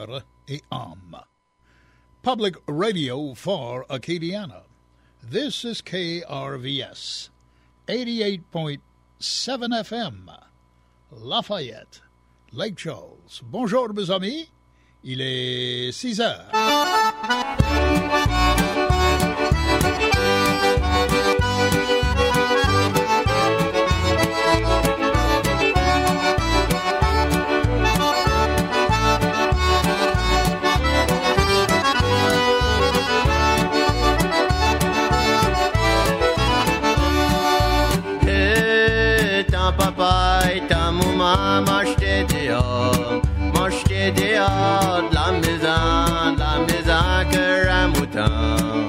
cœur et âme. Public radio for Acadiana. This is KRVS 88.7 FM, Lafayette, Lake Charles. Bonjour mes amis, il est 6 heures. Papa et ta maman m'achetaient dehors de la maison que un mouton.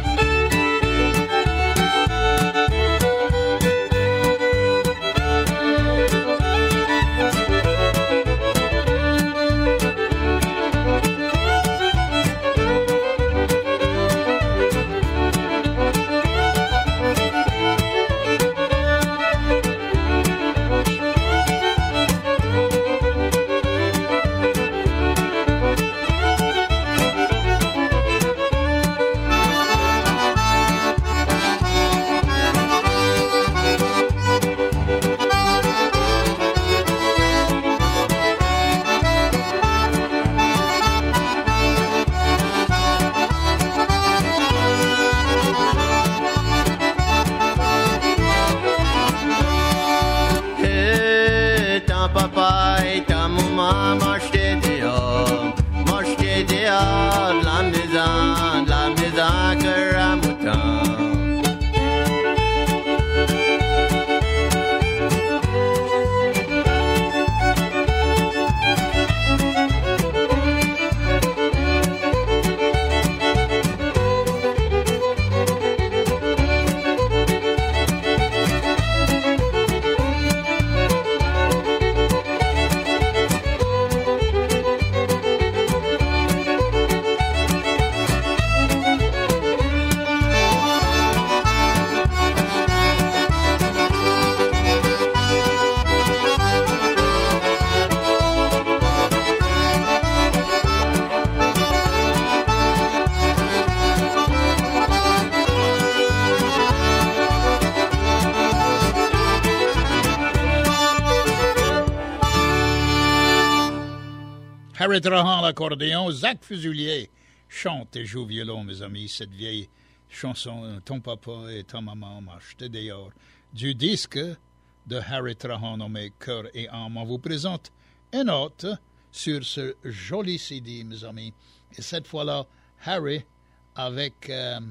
Harry Trahan, l'accordéon, Zach Fusulier chante et joue violon, mes amis, cette vieille chanson « Ton papa et ta maman m'achetaient dehors » du disque de Harry Trahan nommé « Cœur et âme ». On vous présente une note sur ce joli CD, mes amis. Et cette fois-là, Harry avec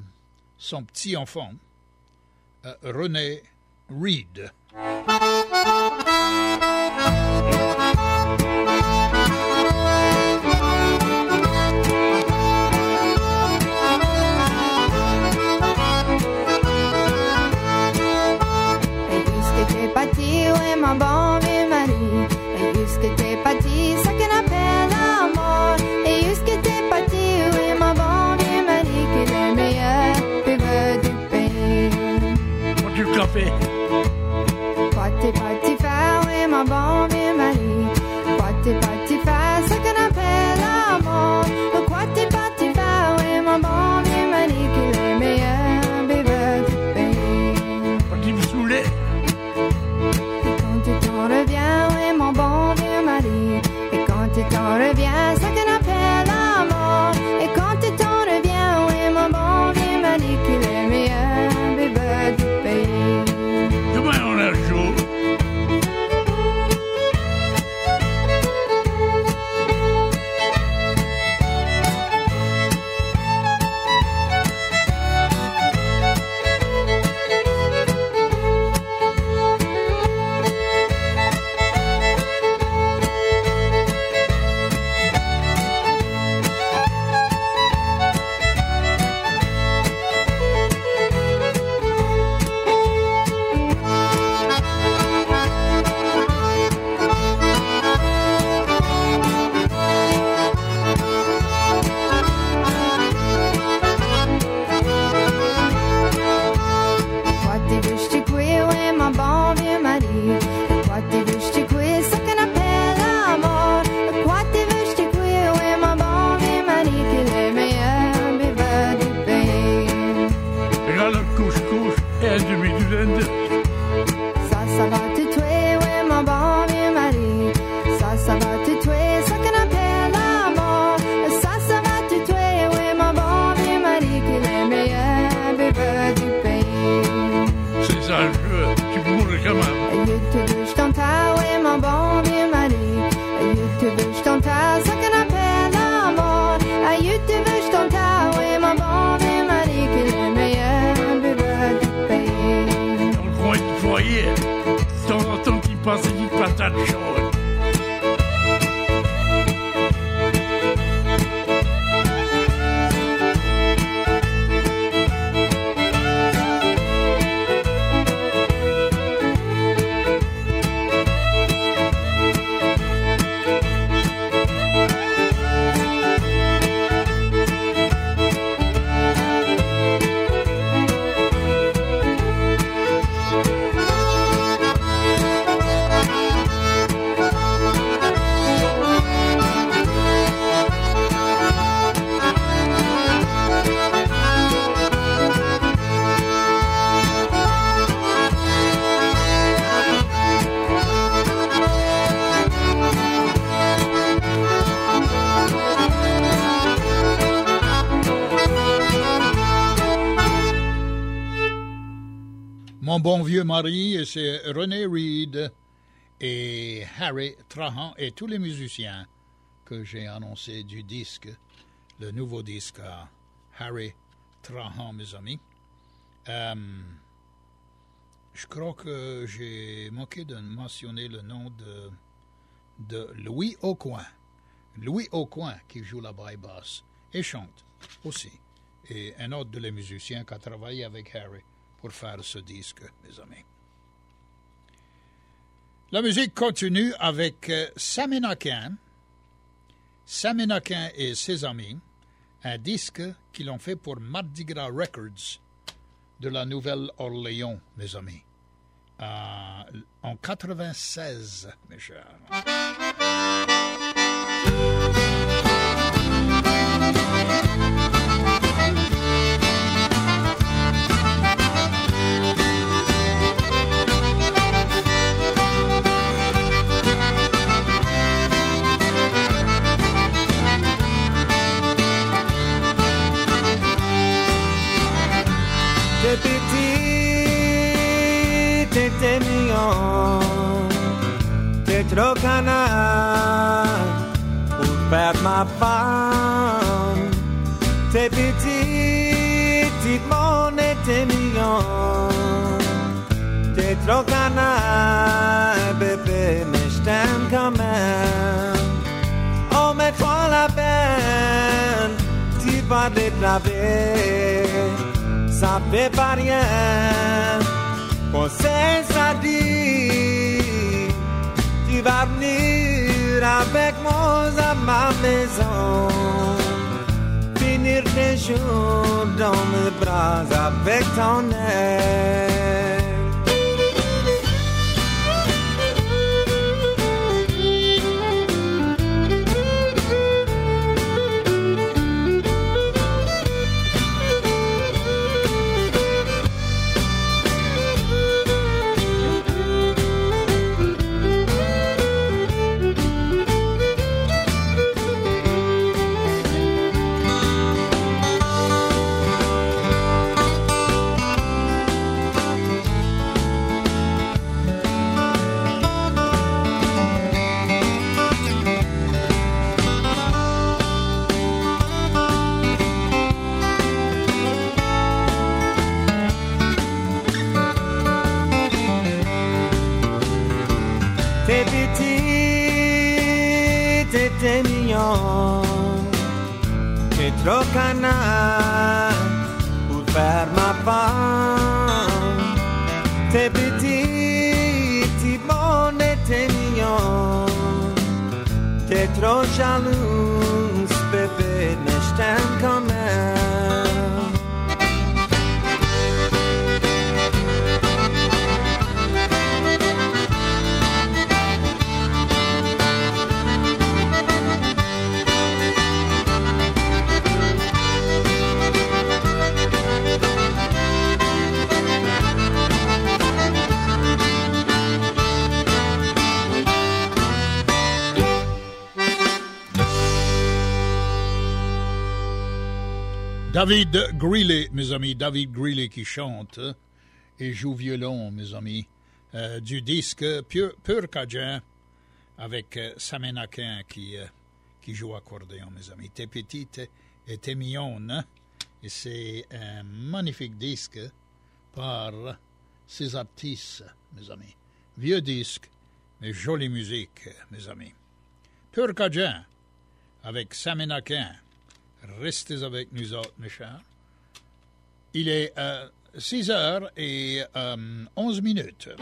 son petit enfant, René Reed. Ma bon vieux mari, et juste que t'es parti, ça qu'on appelle l'amour. Et juste que t'es parti, oui, ma bon vieux mari, qui est le meilleur buveur du pays. Prends du café. Quoi t'es parti faire, oui, ma patate chaude. Mon bon vieux mari, et c'est René Reed et Harry Trahan et tous les musiciens que j'ai annoncé du disque, le nouveau disque à Harry Trahan, mes amis. Je crois que j'ai manqué de mentionner le nom de Louis Aucoin. Louis Aucoin qui joue la basse et chante aussi. Et un autre de les musiciens qui a travaillé avec Harry pour faire ce disque, mes amis. La musique continue avec Saminakin et ses amis, un disque qu'ils ont fait pour Mardi Gras Records de la Nouvelle-Orléans, mes amis, en 96, mes chers. T'es petit, t'es mignon, t'es trop canard pour faire ma femme. T'es petit, mon et t'es mignon, t'es trop canard, bébé, mais je t'aime quand même. Oh, mets-toi la peine, tu vas déplaver. Ça fait pas rien, conseil ça dit, tu vas venir avec moi à ma maison, finir les jours dans mes bras avec ton air. T'es petit, t'es mignon, t'es trop canard pour faire ma femme. T'es petit, bon et t'es mignon, t'es trop jalouse, bébé, mais je t'aime quand même. David Greeley, mes amis, David Greeley qui chante et joue violon, mes amis, du disque Pur Cajun avec Saminakin qui joue accordéon, mes amis. T'es petite et t'es mignonne, et c'est un magnifique disque par ces artistes, mes amis. Vieux disque, Mais jolie musique, mes amis. Pur Cajun, avec Saminakin. Restez avec nous autres, mes chers. Il est 6h11.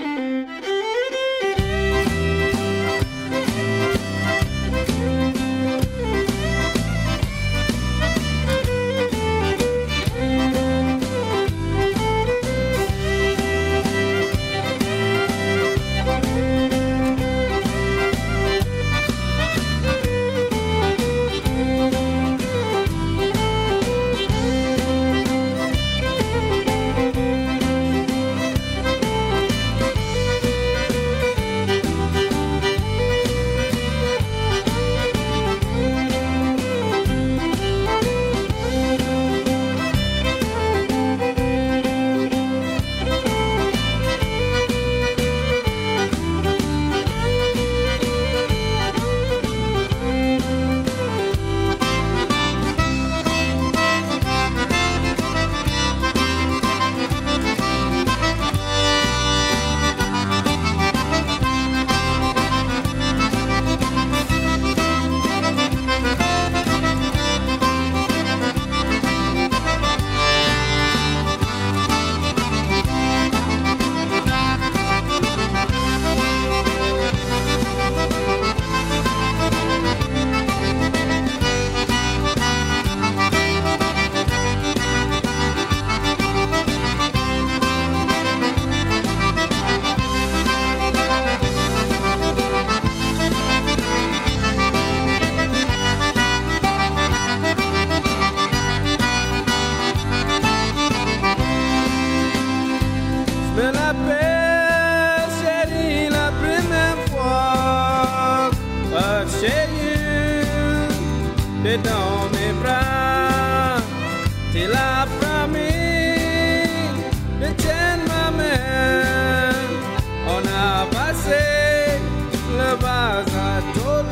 Dans mes bras, tu l'as promis, mais tiens ma main. On a passé le vase à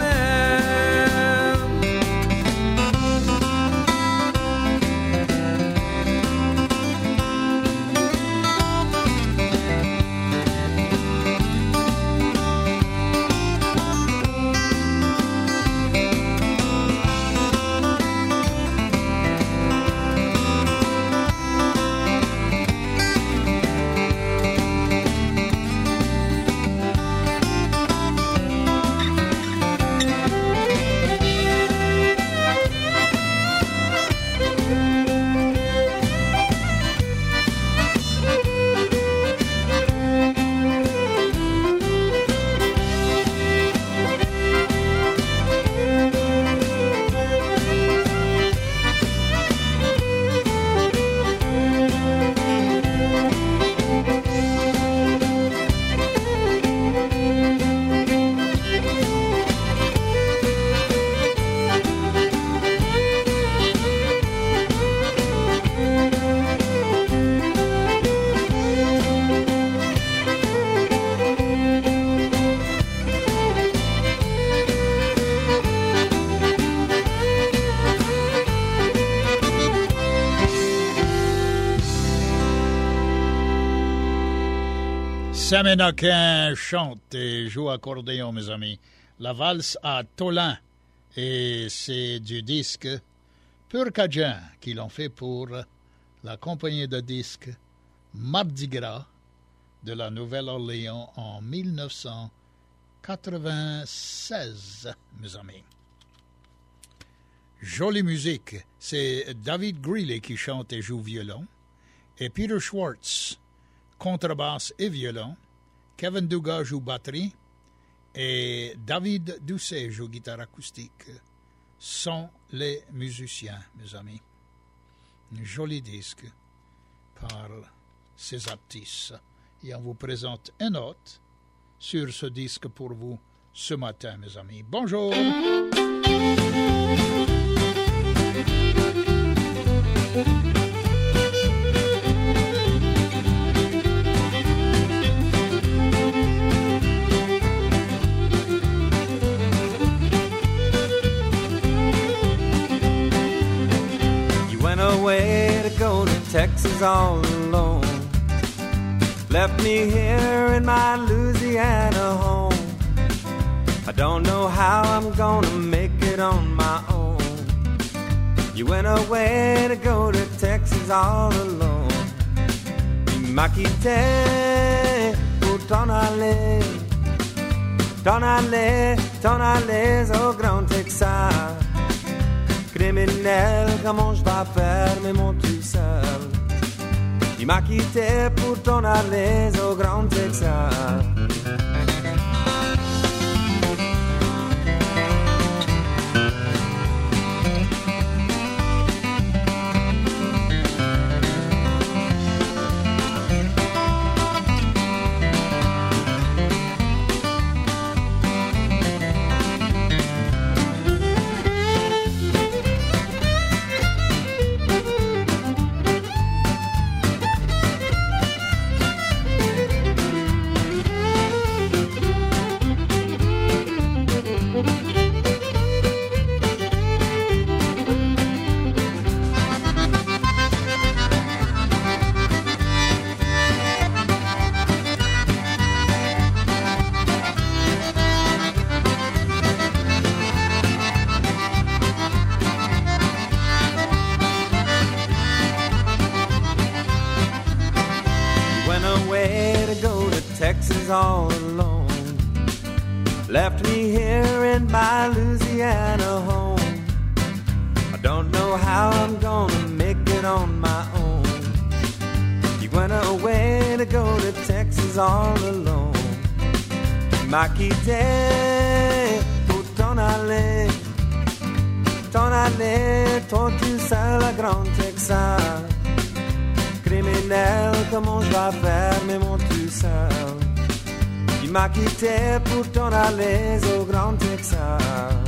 Saminakin chante et joue accordéon, mes amis. La valse à Tolin. Et c'est du disque Pur Cajun qu'ils l'ont fait pour la compagnie de disques Mardi Gras de la Nouvelle-Orléans en 1996, mes amis. Jolie musique. C'est David Greeley qui chante et joue violon. Et Peter Schwartz, contrebasse et violon. Kevin Dugas joue batterie. Et David Doucet joue guitare acoustique. Sont les musiciens, mes amis. Un joli disque par ces artistes. Et on vous présente un autre sur ce disque pour vous ce matin, mes amis. Bonjour! You went away to go to Texas all alone. Left me here in my Louisiana home. don't know how I'm gonna make it on my own. You went away to go to Texas all alone. Tu m'as quitté pour t'en aller, t'en aller, t'en aller au Grand Texas. Criminel, comment je vais faire, mais mon tout seul. Tu m'as quitté pour t'en aller au Grand Texas. Texas all alone, left me here in my Louisiana home. I don't know how I'm gonna make it on my own. You went away to go to Texas all alone. Tu m'as quitté pour t'en aller, toi tout seul à Grand Texas. Criminel, comment je vais faire, mais mon tout seul. Il m'a quitté pour t'en aller au Grand Texas.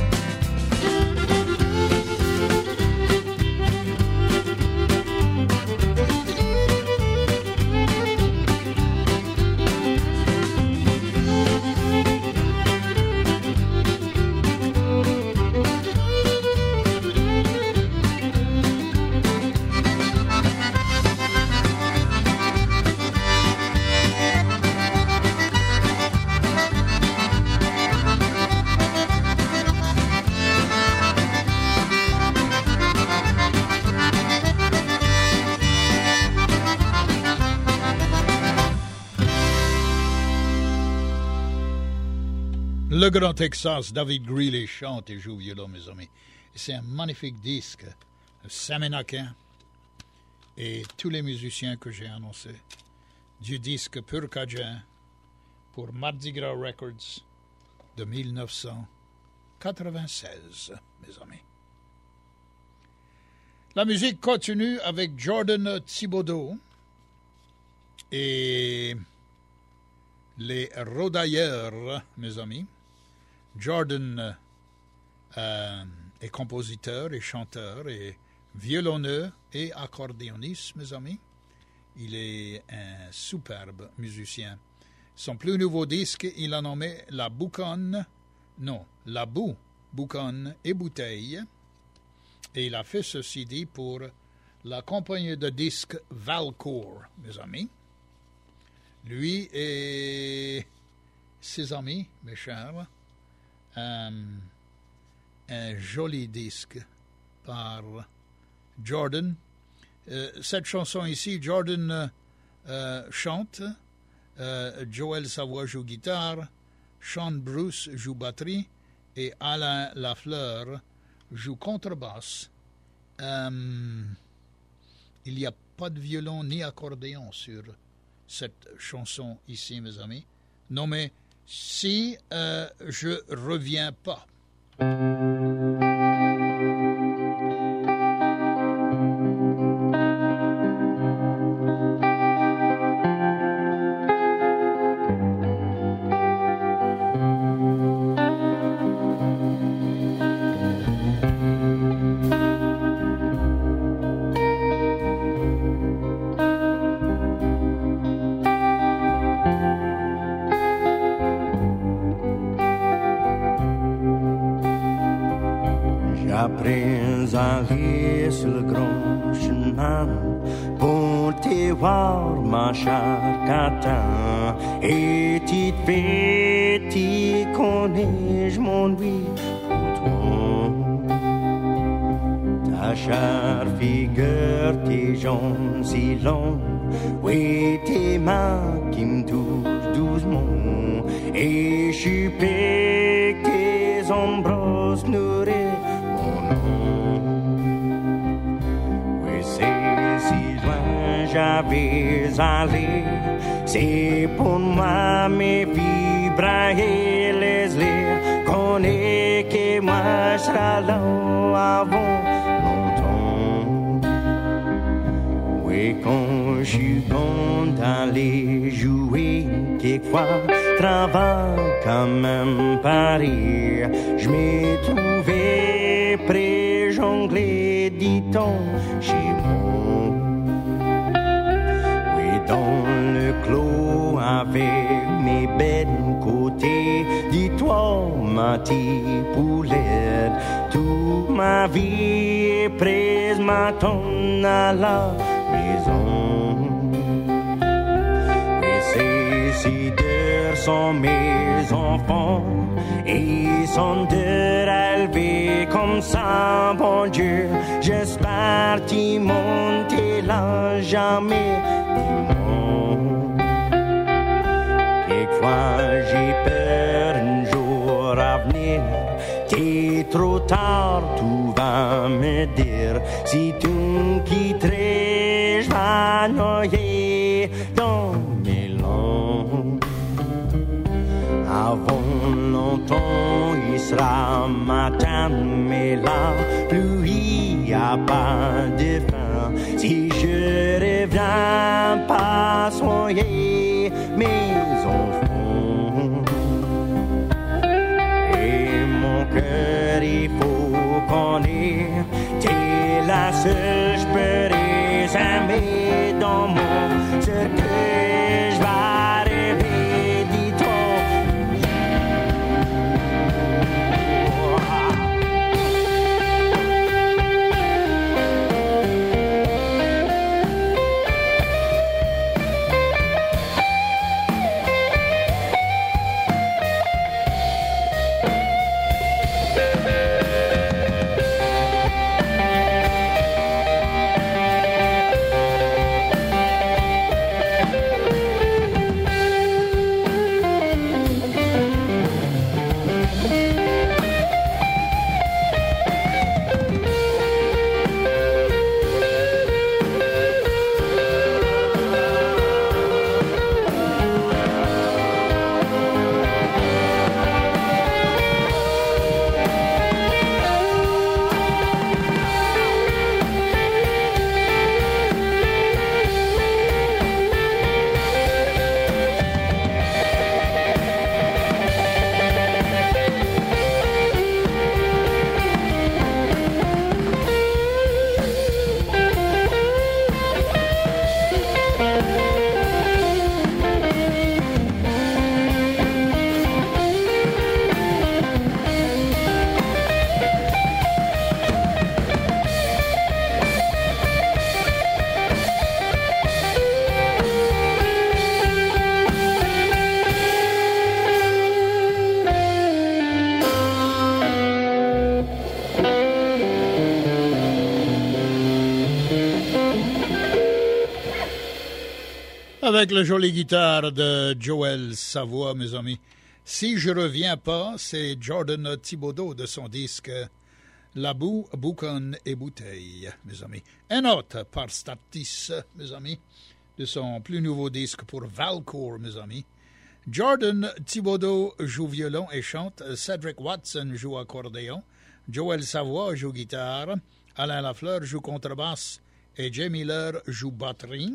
Le Grand Texas, David Greeley chante et joue violon, mes amis. C'est un magnifique disque, saménaquin, et tous les musiciens que j'ai annoncés, du disque Pur Cajun pour Mardi Gras Records de 1996, mes amis. La musique continue avec Jordan Thibodeau et les Rodailleurs, mes amis. Jordan est compositeur et chanteur et violonneux et accordéoniste, mes amis. Il est un superbe musicien. Son plus nouveau disque, il a nommé La Boue, Bouconne et Bouteille. Et il a fait ce CD pour la compagnie de disques Valcourt, mes amis. Lui et ses amis, mes chers, un joli disque par Jordan. Cette chanson ici, Jordan chante, Joël Savoie joue guitare, Sean Bruce joue batterie et Alain Lafleur joue contrebasse. Il n'y a pas de violon ni accordéon sur cette chanson ici, mes amis, nommée « Si je reviens pas ». J'ai pris un lit sur le grand chemin pour monter voir ma chère catin et tu te fais, tu connais, je m'ennuie pour toi. Ta chère figure, tes jambes si longues, oui, tes mains qui me touchent doucement et je suis que tes ombres nourrissent mon nom. Oui, c'est si loin j'avais allé, c'est pour moi mes fibres et les lits, connais que moi je serai là avant longtemps. Oui, quand je suis bon d'aller jouer, quelquefois travail quand même Paris, je m'ai trouvé près jongler, dit-on, chez moi. Oui, dans le clos avec mes bêtes côtés, dis-toi, ma petite poulette, toute ma vie est prise, m'attend à la maison. Oui, ces deux sont mes enfants, et ils sont deux élevés comme ça, bon Dieu. J'espère qu'ils montent là jamais. Quelquefois j'ai peur un jour à venir, t'es trop tard, tout va me dire. Si tu me quitterais, je vais noyer dans mes langues. Avant longtemps, il sera matin, mais la pluie a pas de fin. Si je reviens pas soigner mes enfants, et mon cœur, il faut connaître, t'es la seule, je peux aimer dans mon cercueil, je vais rêver, dis-toi. Avec la jolie guitare de Joël Savoie, mes amis. Si je reviens pas, c'est Jordan Thibodeau de son disque La Boue, Boucan et Bouteille, mes amis. Un autre par Statis, mes amis, de son plus nouveau disque pour Valcourt, mes amis. Jordan Thibodeau joue violon et chante, Cedric Watson joue accordéon, Joël Savoie joue guitare, Alain Lafleur joue contrebasse et Jay Miller joue batterie.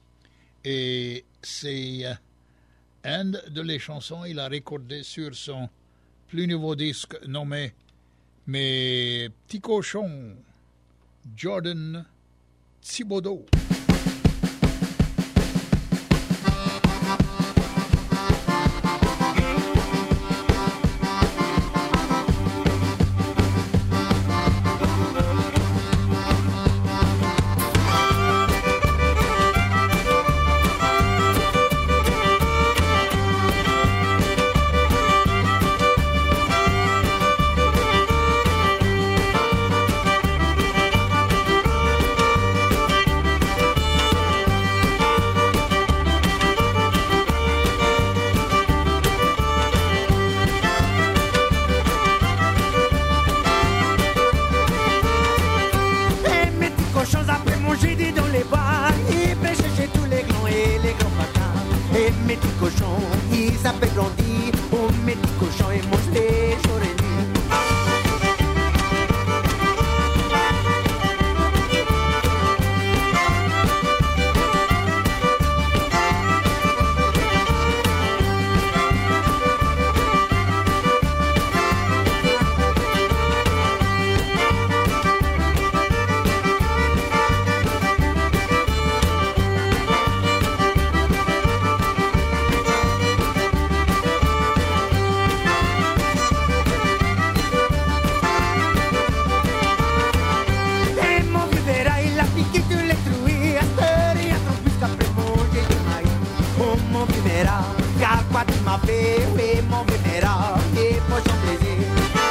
Et c'est une de les chansons qu'il a recordé sur son plus nouveau disque nommé Mes petits cochons, Jordan Thibodeau. manger des dans les bois, il pêchait chez tous les grands et les grands patins. Et mes petits cochons, ils s'appellent grandis. Oh, mes petits cochons, ils mangent les jours et nuits. Oui, mon vénéra, et pour son plaisir.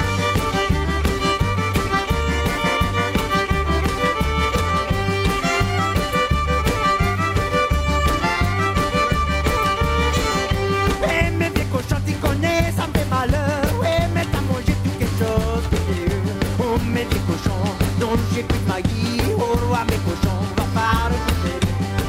Et mes vieux cochons, tu connais, ça me fait malheur. Oui, mais t'as mangé tout quelque chose que j'ai eu. Oh, mes vieux cochons, dont j'ai plus de magie. Oh, roi, mes cochons, va pas recoucher.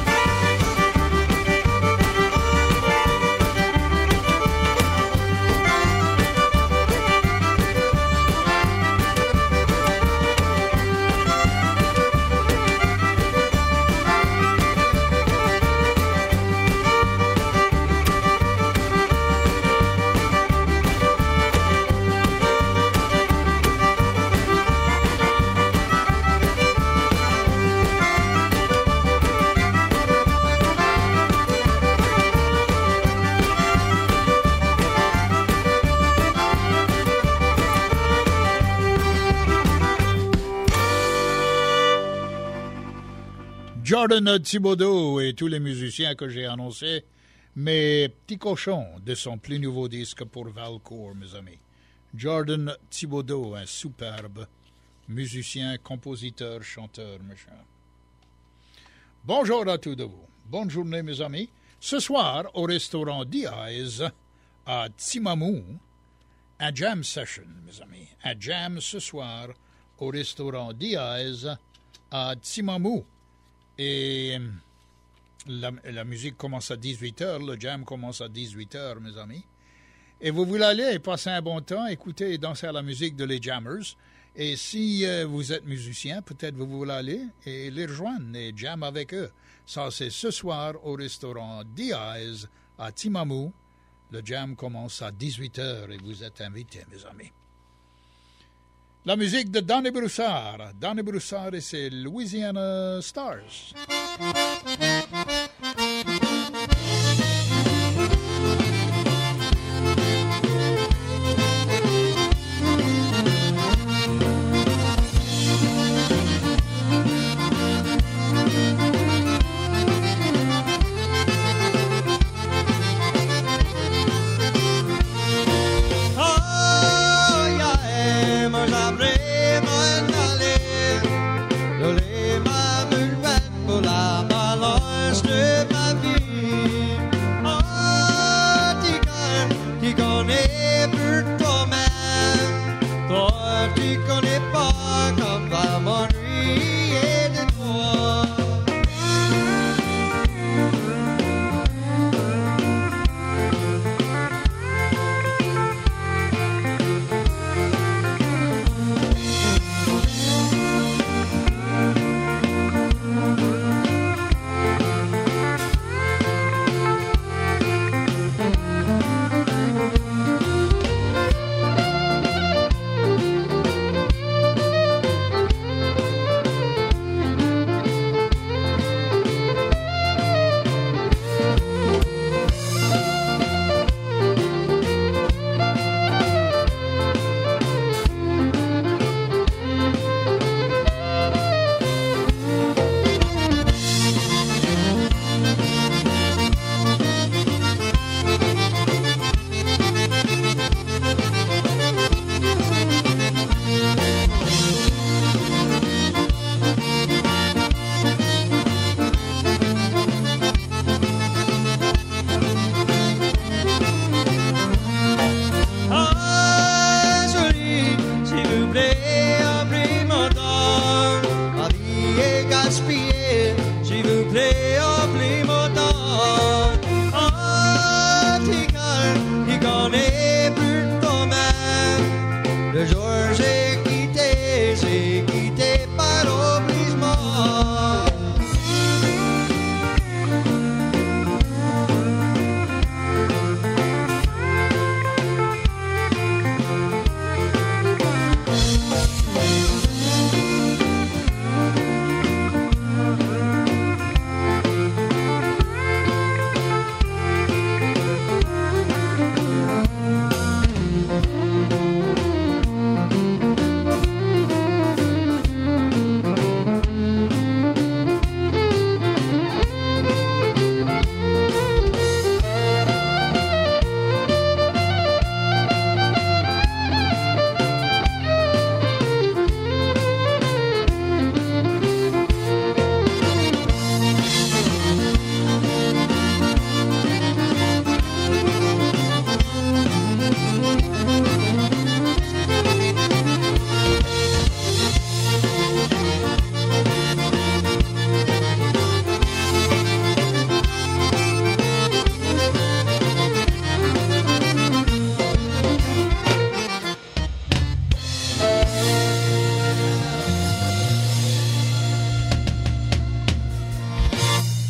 Jordan Thibodeau et tous les musiciens que j'ai annoncés, mes petits cochons de son plus nouveau disque pour Valcourt, mes amis. Jordan Thibodeau, un superbe musicien, compositeur, chanteur, machin. Bonjour à tous de vous. Bonne journée, mes amis. Ce soir, au restaurant Diaz à Timamou, un jam session, mes amis. Un jam ce soir au restaurant Diaz à Timamou. Et la musique commence à 18h, le jam commence à 18h, mes amis. Et vous voulez aller et passer un bon temps, écouter et danser à la musique de les jammers. Et si vous êtes musicien, peut-être vous voulez aller et les rejoindre et jam avec eux. Ça, c'est ce soir au restaurant Diaz à Timamou. Le jam commence à 18h et vous êtes invités, mes amis. La musique de Donny Broussard. Donny Broussard et ses Louisiana Stars.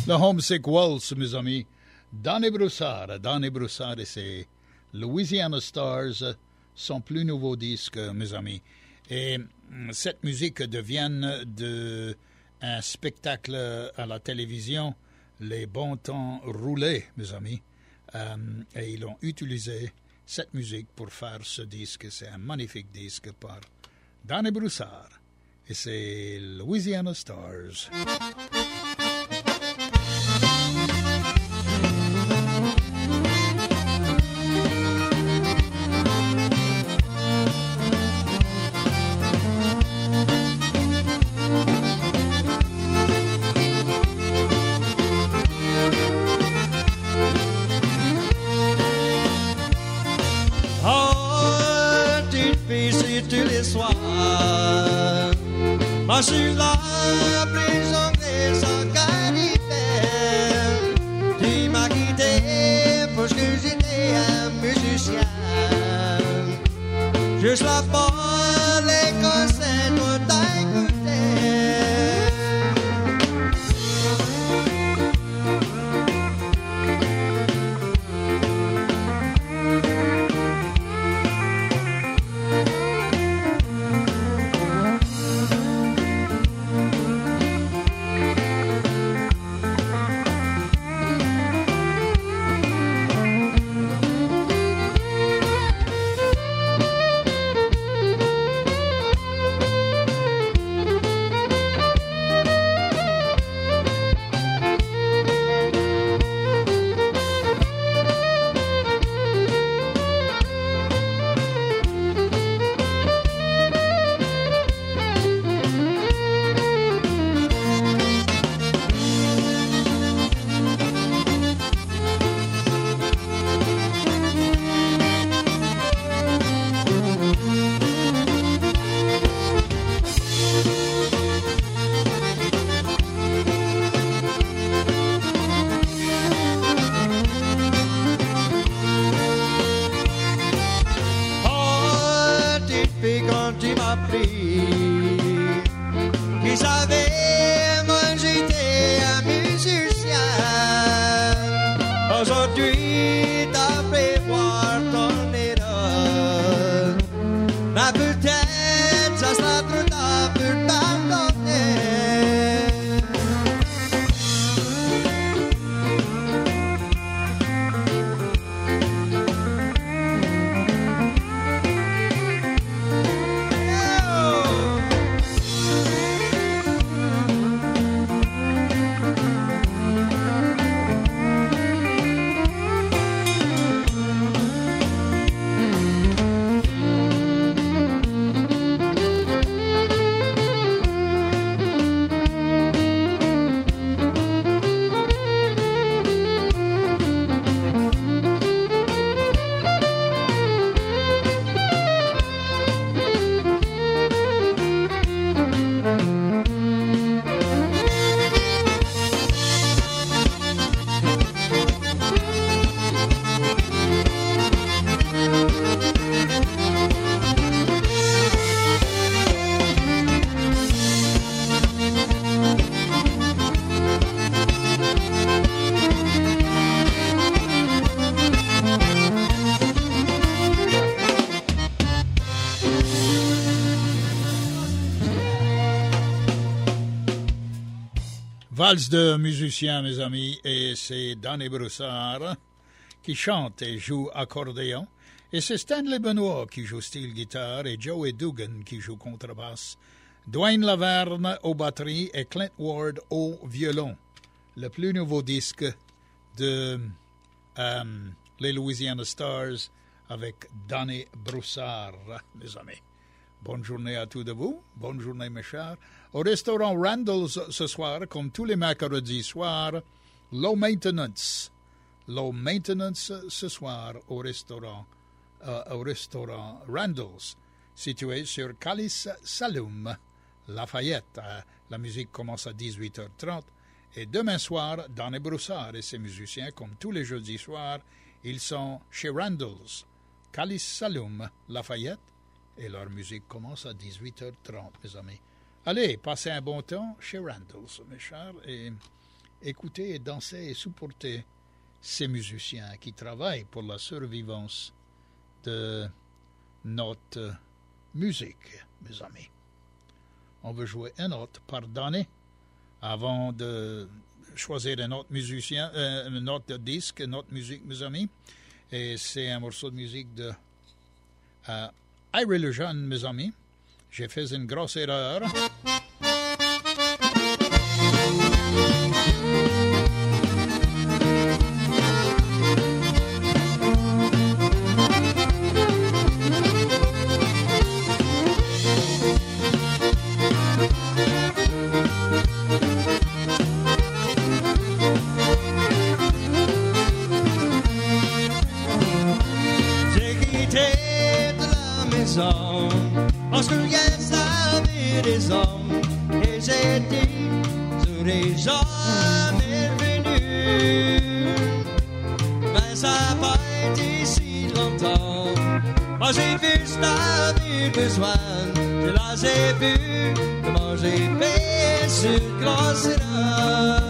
Le Homesick Waltz, mes amis. Donnie Broussard et ses Louisiana Stars, son plus nouveau disque, mes amis. Et cette musique devient un spectacle à la télévision, les bons temps roulés, mes amis. Et ils ont utilisé cette musique pour faire ce disque. C'est un magnifique disque par Donnie Broussard et ses Louisiana Stars. Moi sur la prison des Caribéens, tu m'as quitté parce que j'étais un musicien. Juste la folle et conseils toi t'as écouté. Qui savait, moi j'étais un musicien. Aujourd'hui, t'as fait voir ton erreur. Mais peut-être, ça sera trop tard pour pardonner. Valse de musiciens, mes amis, et c'est Donnie Broussard qui chante et joue accordéon, et c'est Stanley Benoit qui joue style guitare, et Joey Dugan qui joue contrebasse, Dwayne Laverne aux batteries et Clint Ward au violon. Le plus nouveau disque de les Louisiana Stars avec Donnie Broussard, mes amis. Bonne journée à tous de vous. Bonne journée, mes chers. Au restaurant Randall's ce soir, comme tous les mercredis soirs, low maintenance. Low maintenance ce soir au restaurant Randall's, situé sur Calice Saloum, Lafayette. La musique commence à 18h30. Et demain soir, Donnie Broussard et ses musiciens, comme tous les jeudis soirs, ils sont chez Randall's, Calice Saloum, Lafayette. Et leur musique commence à 18h30, mes amis. Allez, passez un bon temps chez Randall's, mes chers, et écouter et danser et supporter ces musiciens qui travaillent pour la survivance de notre musique, mes amis. On va jouer un autre par Donny avant de choisir un autre musicien, un autre disque, une autre musique, mes amis. Et c'est un morceau de musique de Irie le Jeune, mes amis. J'ai fait une grosse erreur. Parce que yes, la vie des hommes et j'ai dit sur les hommes est venu. Mais ça n'a pas été si longtemps. Moi j'ai vu la vie besoin. Je l'ai vu comment j'ai fait ce glace-là.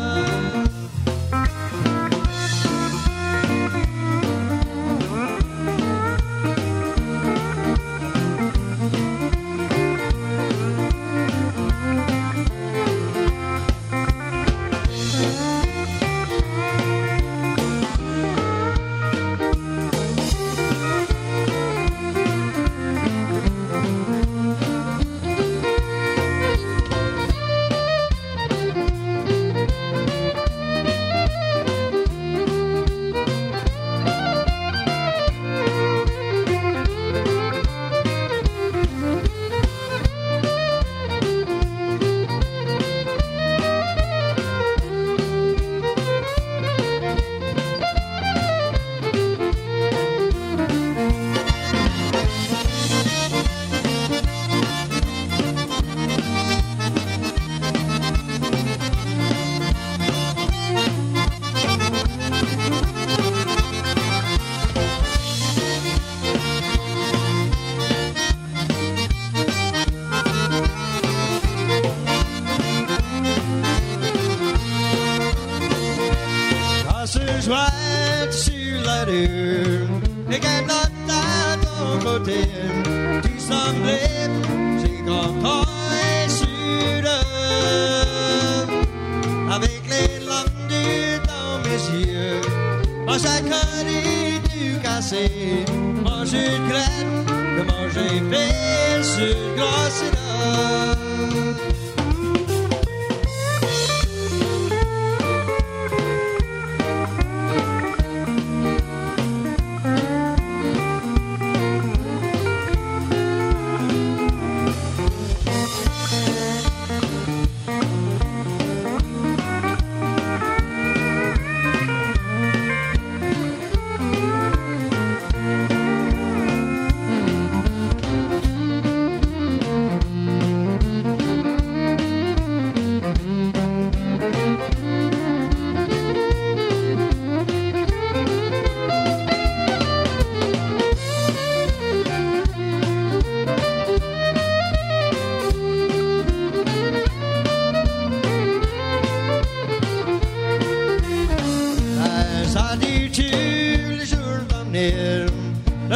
Le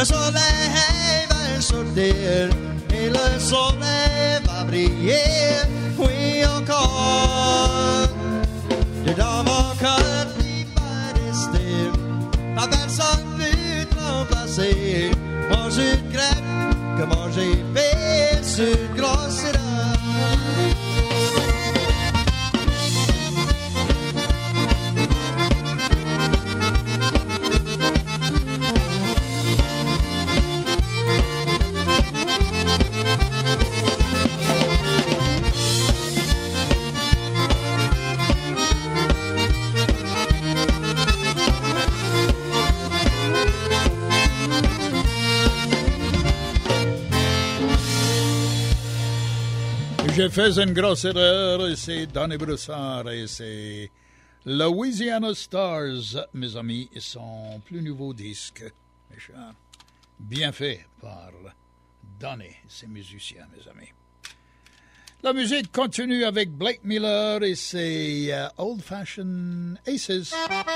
soleil va sortir et le soleil va briller, oui encore. Dans mon cœur, il va rester, ma personne peut te remplacer. Moi je regrette comment j'ai fait ce gros-là. J'ai fait une grosse erreur et c'est Donny Broussard et c'est Louisiana Stars, mes amis, et son plus nouveau disque, mes chers, bien fait par Donny, ses musiciens, mes amis. La musique continue avec Blake Miller et ses Old Fashioned Aces.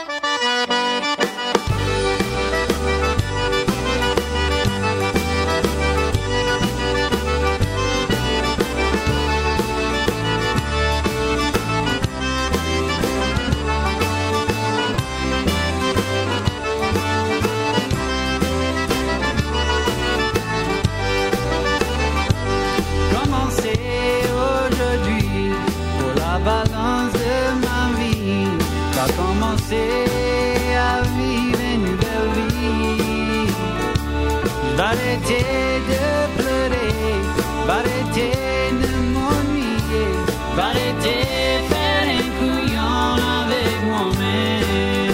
Balance de ma vie va commencer à vivre une nouvelle vie. Je vais arrêter de pleurer, je vais arrêter de m'ennuyer, je vais arrêter de faire un couillon avec moi-même.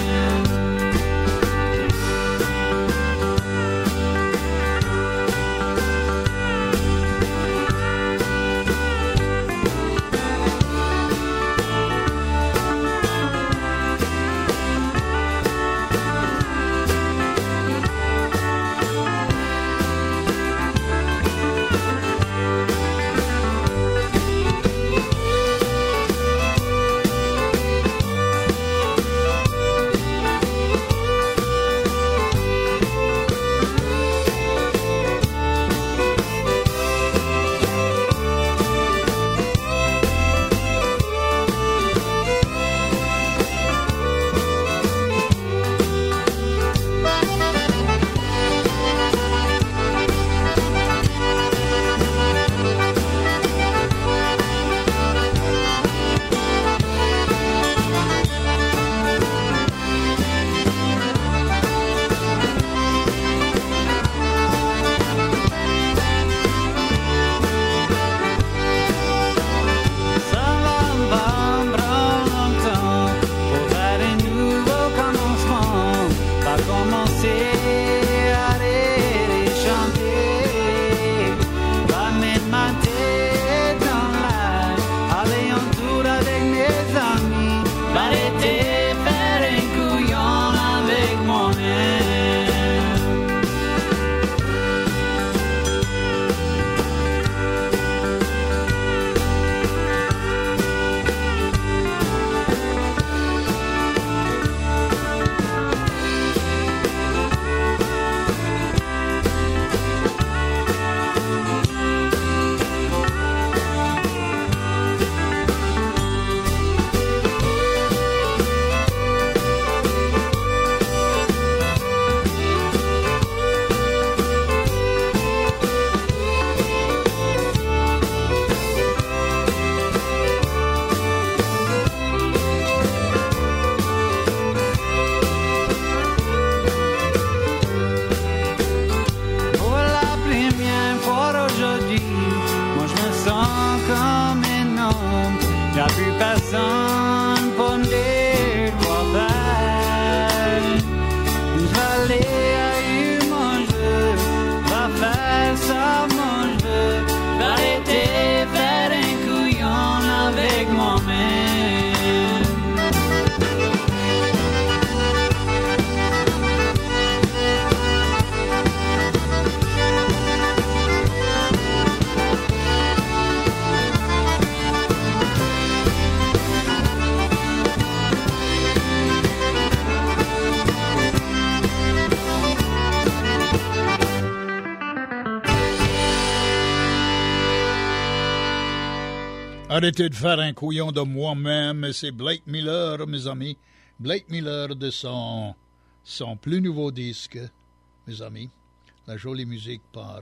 Arrêtez de faire un couillon de moi-même, c'est Blake Miller, mes amis. Blake Miller de son plus nouveau disque, mes amis. La jolie musique par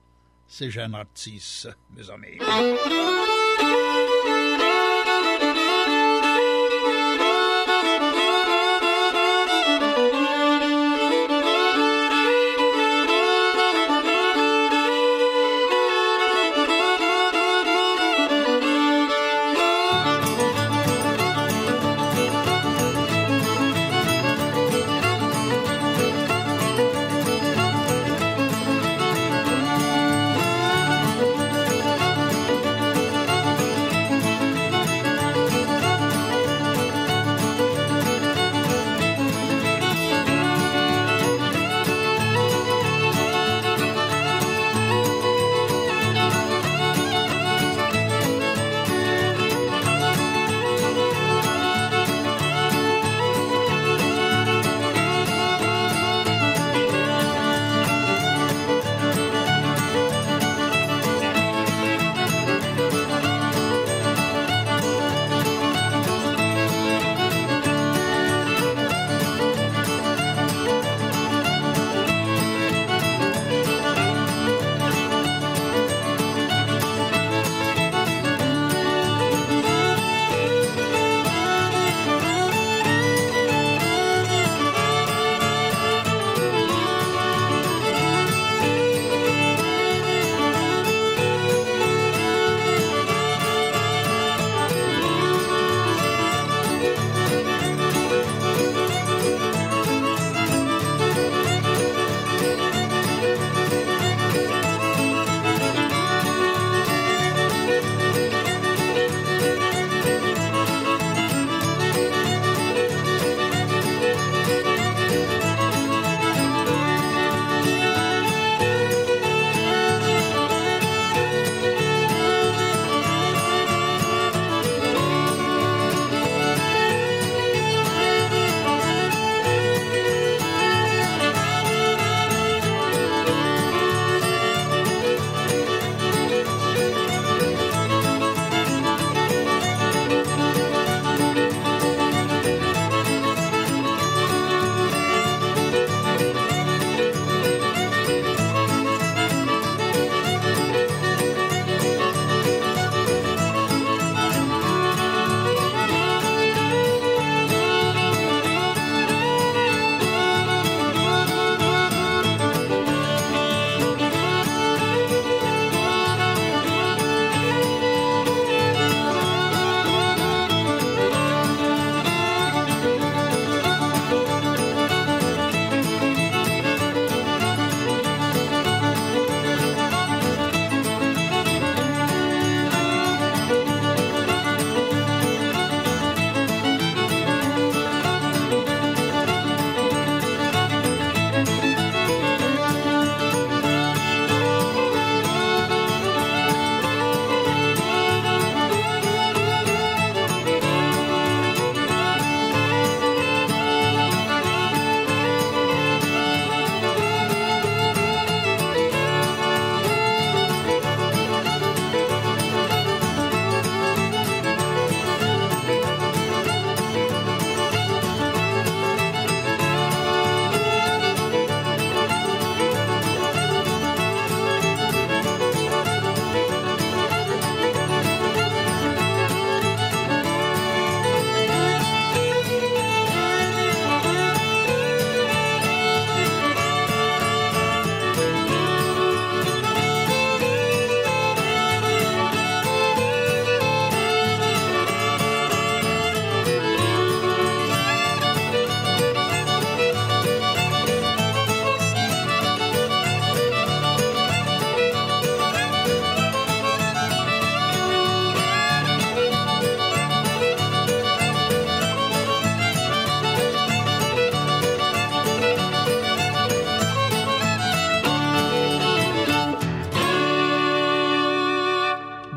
ces jeunes artistes, mes amis.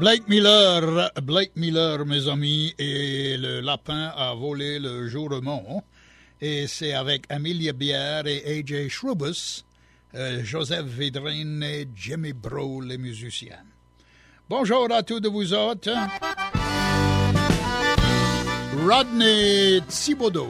Blake Miller, mes amis, et le lapin a volé le jour-mont. Et c'est avec Amelia Bière et A.J. Shrubus, Joseph Védrine et Jimmy Bro, les musiciens. Bonjour à tous de vous autres. Rodney Thibodeau.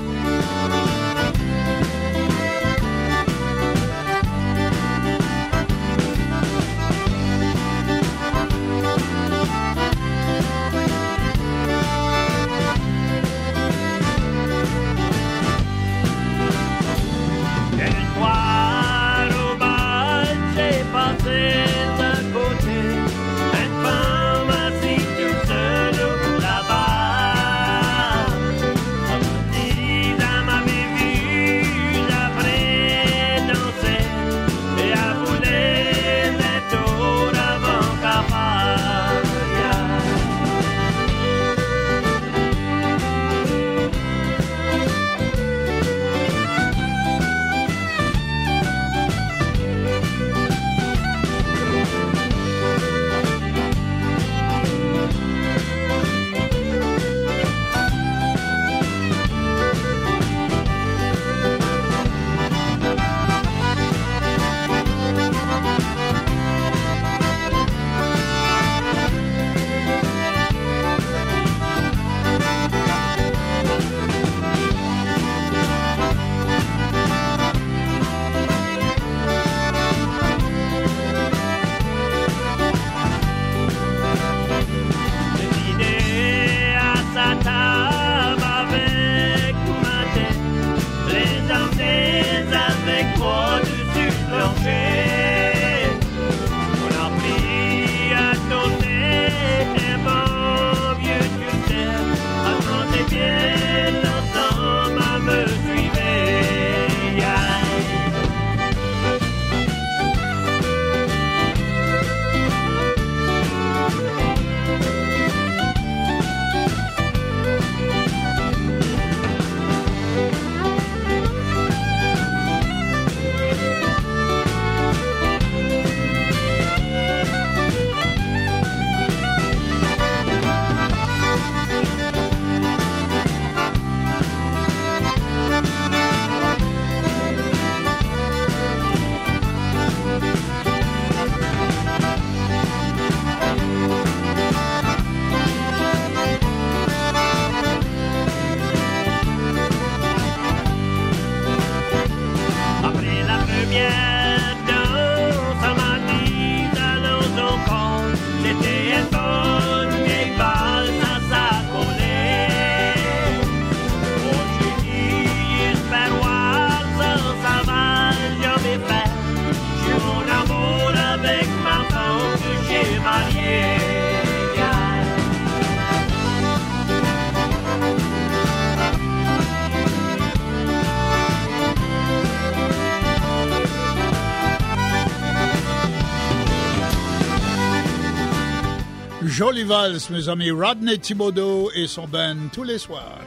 Jolie valse, mes amis, Rodney Thibodeau et son band tous les soirs.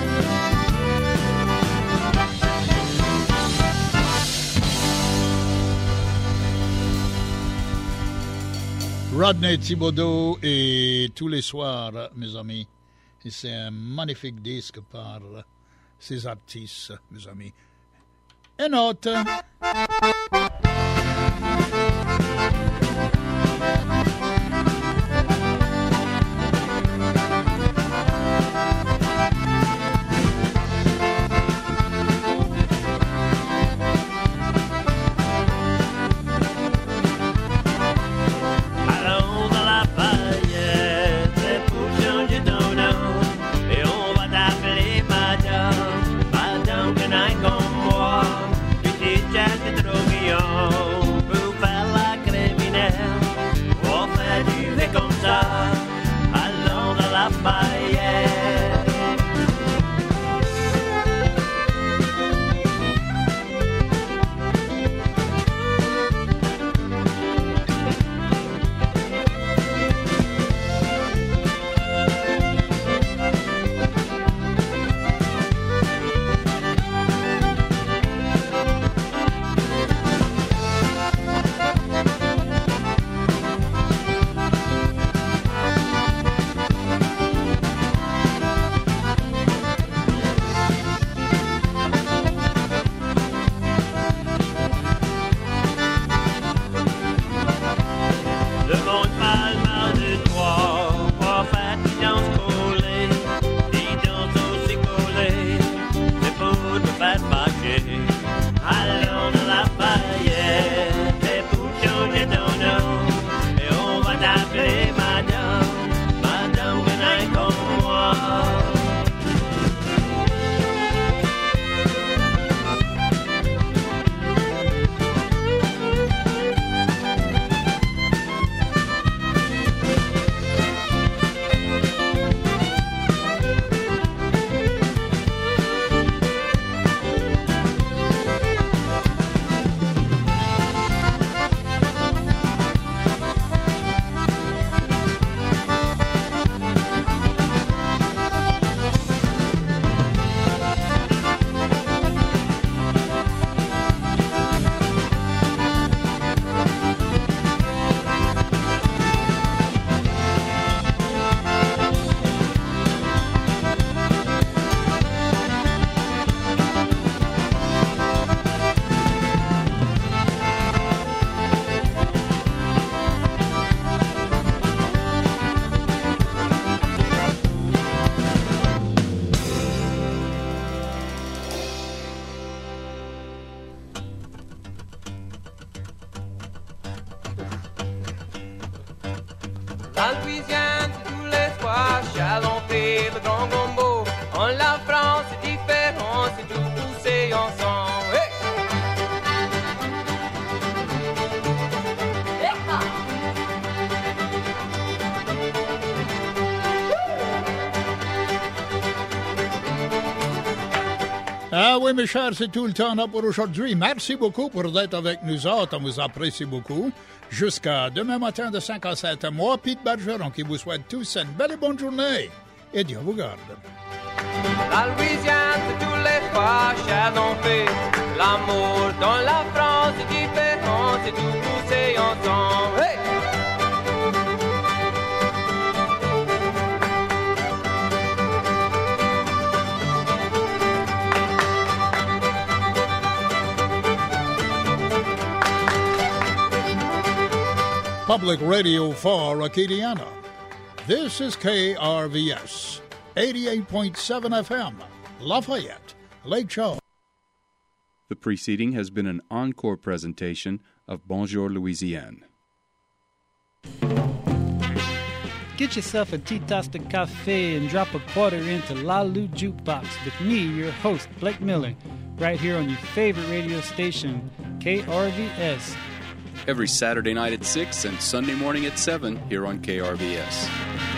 Rodney Thibodeau et tous les soirs, mes amis. Et c'est un magnifique disque par ces artistes, mes amis. Et note. Madame, que n'aille comme moi, tu t'es déjà trop En la France, c'est différent, c'est tout poussé ensemble. Hey! Ah oui, mes chers, c'est tout le temps là pour aujourd'hui. Merci beaucoup pour d'être avec nous autres. On vous apprécie beaucoup. Jusqu'à demain matin de 5 à 7. Moi, Pete Bergeron, qui vous souhaite tous une belle et bonne journée. Et Dieu vous garde. La Louisiane, c'est tous les fois, cher non fait. L'amour dans la France, c'est différent, c'est tout poussé ensemble. Hey! Public Radio for Acadiana. This is KRVS, 88.7 FM, Lafayette, Lake Charles. The preceding has been an encore presentation of Bonjour Louisiane. Get yourself a tea-toss de cafe and drop a quarter into La Lou Jukebox with me, your host, Blake Miller, right here on your favorite radio station, KRVS. Every Saturday night at 6 and Sunday morning at 7 here on KRVS.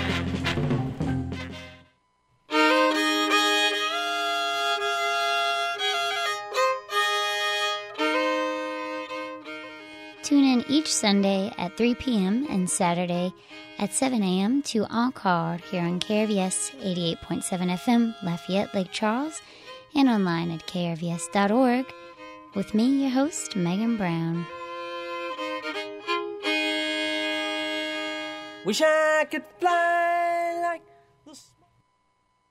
Tune in each Sunday at 3 p.m. and Saturday at 7 a.m. to Encore here on KRVS 88.7 FM, Lafayette, Lake Charles, and online at krvs.org with me, your host, Megan Brown. Wish I could fly